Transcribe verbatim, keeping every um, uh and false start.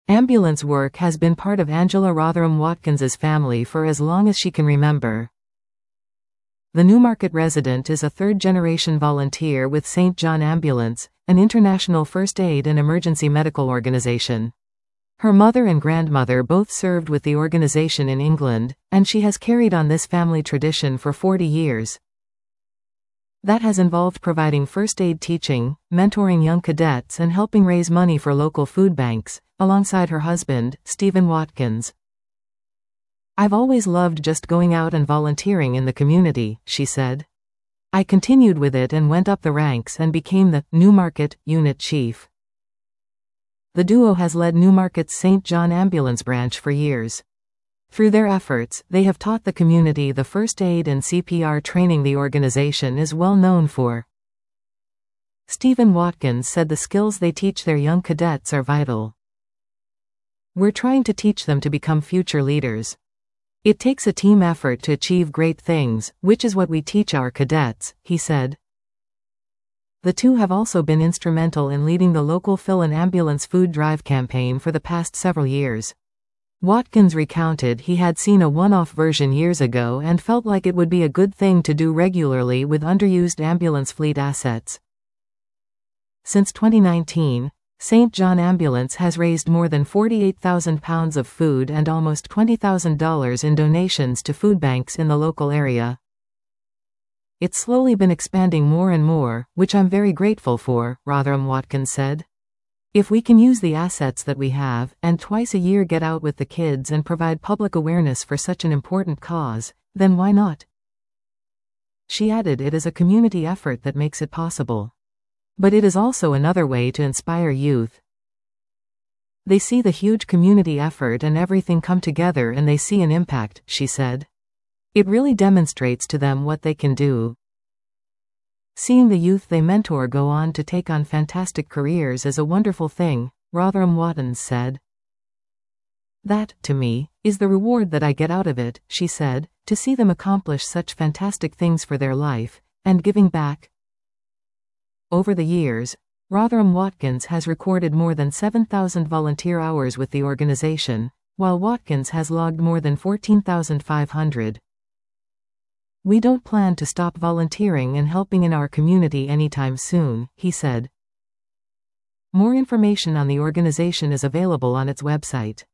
Ambulance work has been part of Angela Rotherham Watkins's family for as long as she can remember. The Newmarket resident is a third-generation volunteer with Saint John Ambulance, an international first aid and emergency medical organization. Her mother and grandmother both served with the organization in England, and she has carried on this family tradition for forty years. That has involved providing first aid teaching, mentoring young cadets and helping raise money for local food banks, alongside her husband, Stephen Watkins. "I've always loved just going out and volunteering in the community," she said. "I continued with it and went up the ranks and became the Newmarket unit chief." The duo has led Newmarket's Saint John Ambulance branch for years. Through their efforts, they have taught the community the first aid and C P R training the organization is well known for. Stephen Watkins said the skills they teach their young cadets are vital. "We're trying to teach them to become future leaders. It takes a team effort to achieve great things, which is what we teach our cadets," he said. The two have also been instrumental in leading the local Fill an Ambulance food drive campaign for the past several years. Watkins recounted he had seen a one-off version years ago and felt like it would be a good thing to do regularly with underused ambulance fleet assets. Since twenty nineteen, Saint John Ambulance has raised more than forty-eight thousand pounds of food and almost twenty thousand dollars in donations to food banks in the local area. "It's slowly been expanding more and more, which I'm very grateful for," Rotherham Watkins said. "If we can use the assets that we have, and twice a year get out with the kids and provide public awareness for such an important cause, then why not?" She added it is a community effort that makes it possible. But it is also another way to inspire youth. "They see the huge community effort and everything come together and they see an impact," she said. "It really demonstrates to them what they can do." "Seeing the youth they mentor go on to take on fantastic careers is a wonderful thing," Rotherham Watkins said. "That, to me, is the reward that I get out of it," she said, "to see them accomplish such fantastic things for their life, and giving back." Over the years, Rotherham Watkins has recorded more than seven thousand volunteer hours with the organization, while Watkins has logged more than fourteen thousand five hundred. "We don't plan to stop volunteering and helping in our community anytime soon," he said. More information on the organization is available on its website.